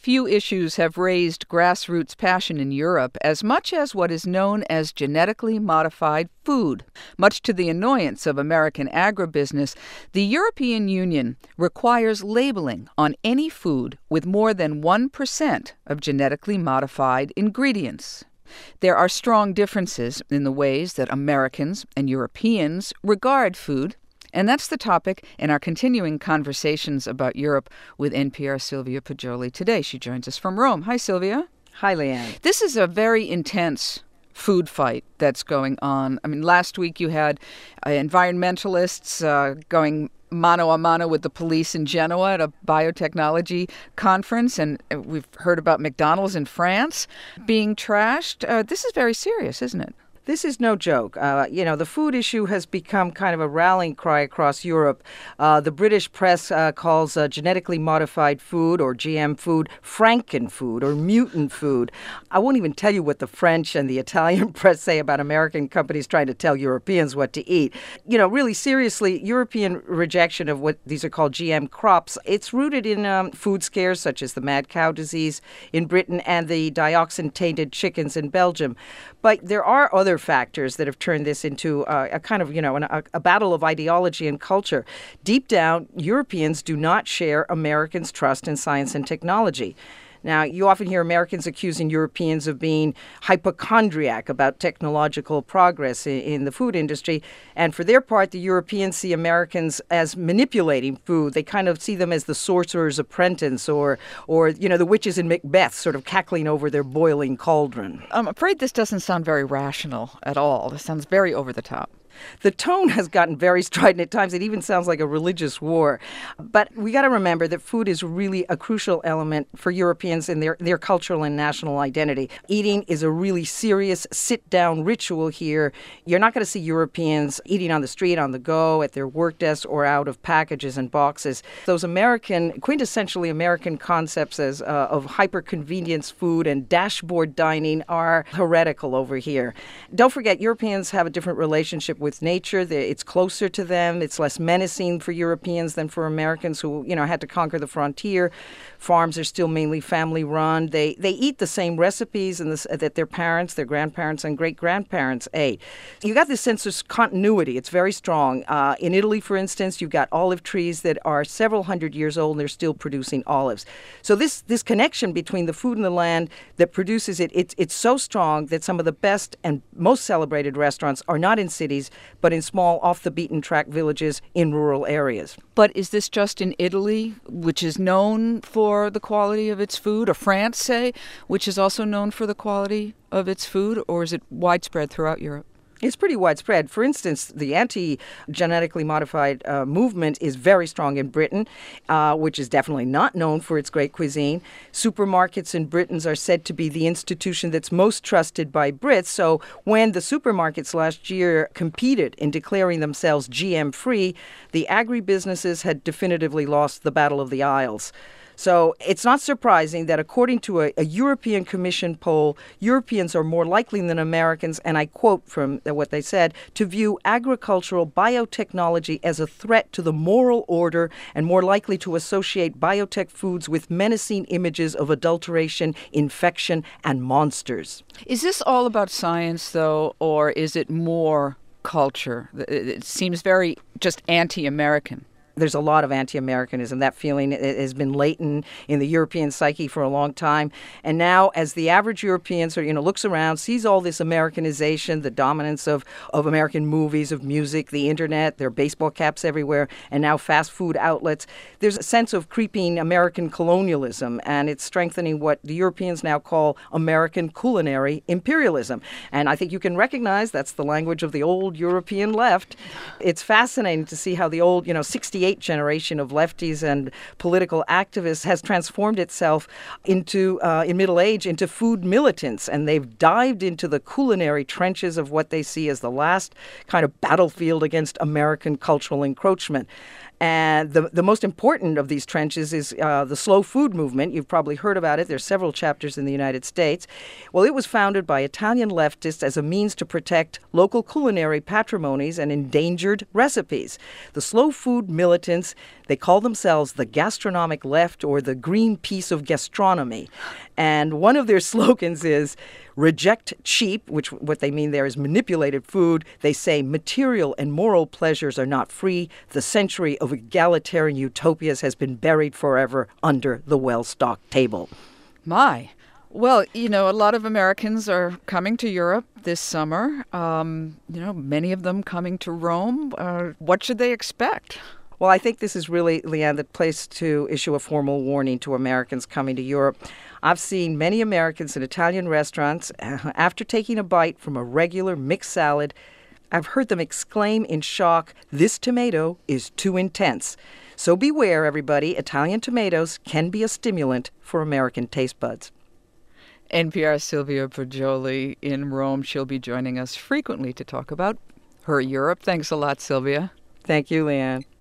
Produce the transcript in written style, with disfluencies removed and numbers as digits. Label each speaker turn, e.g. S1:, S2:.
S1: few issues have raised grassroots passion in Europe as much as what is known as genetically modified food. Much to the annoyance of American agribusiness, the European Union requires labeling on any food with more than 1% of genetically modified ingredients. There are strong differences in the ways that Americans and Europeans regard food, and that's the topic in our continuing conversations about Europe with NPR's Sylvia Poggioli today. She joins us from Rome. Hi, Sylvia.
S2: Hi, Leanne.
S1: This is a very intense food fight that's going on. I mean, last week you had environmentalists going mano a mano with the police in Genoa at a biotechnology conference, and we've heard about McDonald's in France being trashed. This is very serious, isn't it?
S2: This is no joke. The food issue has become kind of a rallying cry across Europe. The British press calls genetically modified food or GM food Frankenfood or mutant food. I won't even tell you what the French and the Italian press say about American companies trying to tell Europeans what to eat. Really seriously, European rejection of what these are called GM crops, it's rooted in food scares such as the mad cow disease in Britain and the dioxin-tainted chickens in Belgium. But there are other factors that have turned this into a kind of, a battle of ideology and culture. Deep down, Europeans do not share Americans' trust in science and technology. Now, you often hear Americans accusing Europeans of being hypochondriac about technological progress in the food industry. And for their part, the Europeans see Americans as manipulating food. They kind of see them as the sorcerer's apprentice or the witches in Macbeth sort of cackling over their boiling cauldron.
S1: I'm afraid this doesn't sound very rational at all. This sounds very over the top.
S2: The tone has gotten very strident at times. It even sounds like a religious war. But we got to remember that food is really a crucial element for Europeans in their cultural and national identity. Eating is a really serious sit-down ritual here. You're not going to see Europeans eating on the street, on the go, at their work desks, or out of packages and boxes. Those quintessentially American concepts of hyper-convenience food and dashboard dining are heretical over here. Don't forget, Europeans have a different relationship with nature. It's closer to them. It's less menacing for Europeans than for Americans who, had to conquer the frontier. Farms are still mainly family-run. They eat the same recipes that their parents, their grandparents, and great-grandparents ate. You got this sense of continuity. It's very strong. In Italy, for instance, you've got olive trees that are several hundred years old, and they're still producing olives. So this connection between the food and the land that produces it's so strong that some of the best and most celebrated restaurants are not in cities, but in small, off-the-beaten-track villages in rural areas.
S1: But is this just in Italy, which is known for the quality of its food, or France, say, which is also known for the quality of its food, or is it widespread throughout Europe?
S2: It's pretty widespread. For instance, the anti-genetically modified movement is very strong in Britain, which is definitely not known for its great cuisine. Supermarkets in Britain are said to be the institution that's most trusted by Brits. So when the supermarkets last year competed in declaring themselves GM-free, the agribusinesses had definitively lost the battle of the aisles. So it's not surprising that according to a European Commission poll, Europeans are more likely than Americans, and I quote from what they said, to view agricultural biotechnology as a threat to the moral order and more likely to associate biotech foods with menacing images of adulteration, infection, and monsters.
S1: Is this all about science, though, or is it more culture? It seems very just anti-American.
S2: There's a lot of anti-Americanism. That feeling has been latent in the European psyche for a long time. And now, as the average European looks around, sees all this Americanization, the dominance of American movies, of music, the internet, there are baseball caps everywhere, and now fast food outlets, there's a sense of creeping American colonialism, and it's strengthening what the Europeans now call American culinary imperialism. And I think you can recognize that's the language of the old European left. It's fascinating to see how the old, 68 generation of lefties and political activists has transformed itself into, in middle age, into food militants. And they've dived into the culinary trenches of what they see as the last kind of battlefield against American cultural encroachment. And the most important of these trenches is the slow food movement. You've probably heard about it. There's several chapters in the United States. Well, it was founded by Italian leftists as a means to protect local culinary patrimonies and endangered recipes. The slow food militants, they call themselves the gastronomic left or the Greenpeace of gastronomy. And one of their slogans is reject cheap, which what they mean there is manipulated food. They say material and moral pleasures are not free. The century of egalitarian utopias has been buried forever under the well-stocked table.
S1: My. Well, a lot of Americans are coming to Europe this summer. Many of them coming to Rome. What should they expect?
S2: Well, I think this is really, Leanne, the place to issue a formal warning to Americans coming to Europe. I've seen many Americans in Italian restaurants, after taking a bite from a regular mixed salad, I've heard them exclaim in shock, "This tomato is too intense." So beware, everybody. Italian tomatoes can be a stimulant for American taste buds.
S1: NPR's Sylvia Poggioli in Rome. She'll be joining us frequently to talk about her Europe. Thanks a lot, Sylvia.
S2: Thank you, Leanne.